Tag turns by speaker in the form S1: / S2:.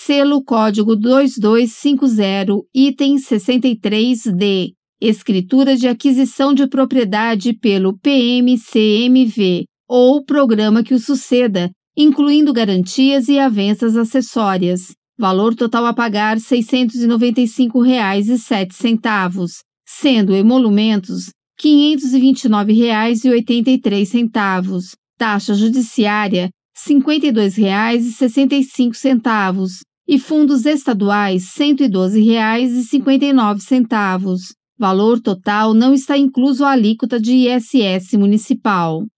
S1: selo código 2250, item 63D, escritura de aquisição de propriedade pelo PMCMV ou programa que o suceda, incluindo garantias e avanças acessórias. Valor total a pagar R$ 695,07, sendo emolumentos R$ 529,83. Taxa judiciária R$ 52,65 e fundos estaduais R$ 112,59. Valor total não está incluso a alíquota de ISS municipal.